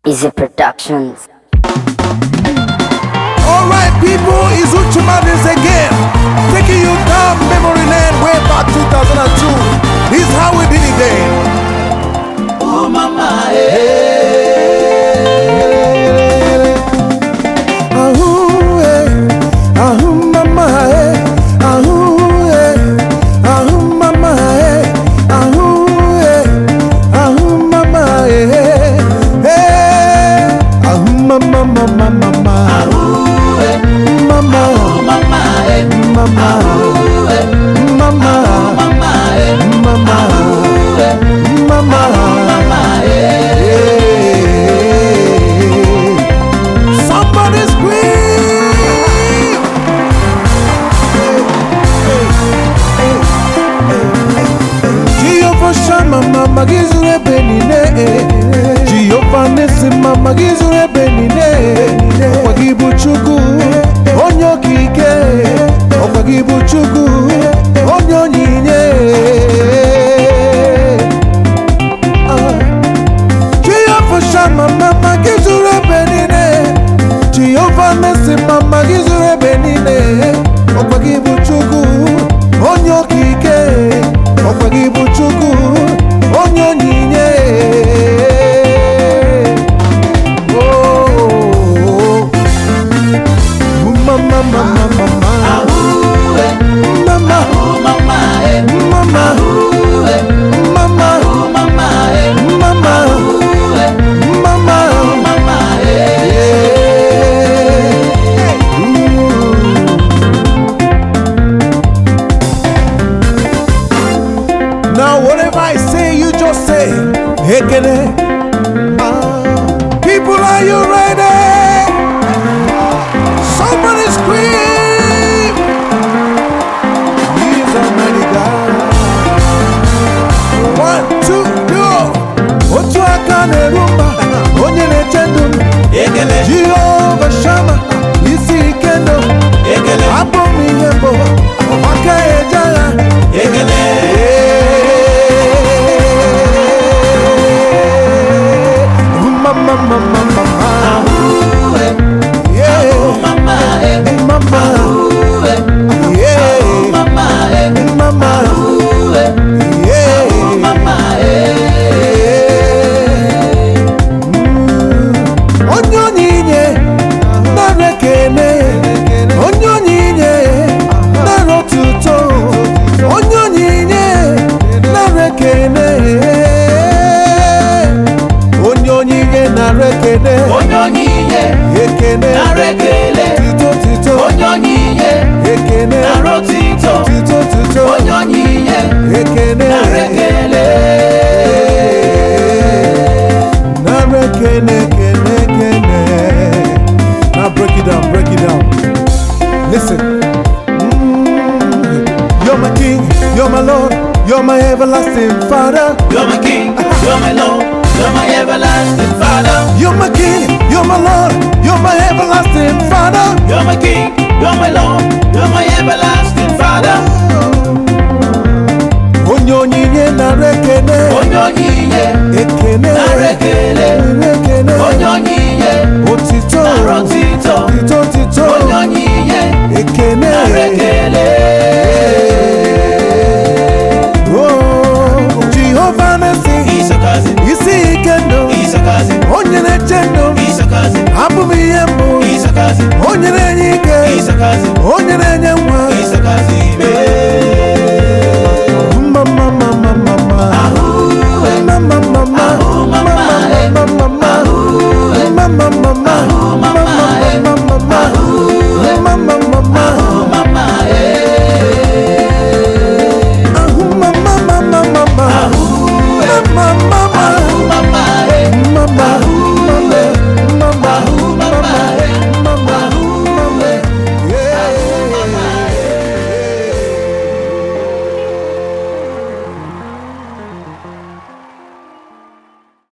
Easy Productions. Alright people, it's Uche Madness again, taking you down memory lane way back 2002. This is how we did it then. Oh mama, Ahoo, ahoo mama, ahoo, ahoo mama, ahoo, ahoo mama, ahoo mama, mama, mama, mama, somebody scream. Jehovah Shammah, mama gizure benine. Jehovah Nissi, mama gizure benine. Okwagibu Chukwu, onyo kike. Okwagibu Chukwu, onyo nyinye. Jehovah Shammah, mama gizure benine. Jehovah Nissi, mama gizure benine. Okwagibu Chukwu, onyo kike. Okwagibu Chukwu, onyo nyinye. Oh, mama, mama, mama, mama, mama, now whatever I say, you just say, Hekene. People, are you ready? Somebody scream. He's a mighty God. 1, 2, go. Otu aka na-erumba, onye na-echendu. Jehovah Shammah, isi ikendo. Abụ m ihe mbụ, aka ejala. Mama, mama, mama, yeah, mama, yeah, mama, yeah. Onyo nyinye na rekene, onyo nyinye na rotuto, onyo nyinye na rekene, onyo nyinye na rekene, onyo nyinye ekene na rekele, tito tito, onyo nyinye ekene na rotito, tito tito, onyo nyinye ekene na rekele, na rekene kene kene. Now break it down, break it down. Listen. You're my king, you're my Lord, you're my everlasting Father. you're my king, you're my Lord, you're my everlasting Father. You're my king, you're my Lord, you're my everlasting Father. You're my king, you're my Lord, you're my everlasting Father. Onyo nyinye na rekene, Onyo nyinye ekene na rekele, rekene, onyo nyinye otito, na rotito, tito tito, onyo nyinye ekene na rekele. Oh, Jehovah Nissi, He's a cousin, isi ikendo, he's a cousin, onye na-echendo, he's a cousin, abụ m ihe mbụ, he's a cousin, onye na-enye ike, he's a cousin,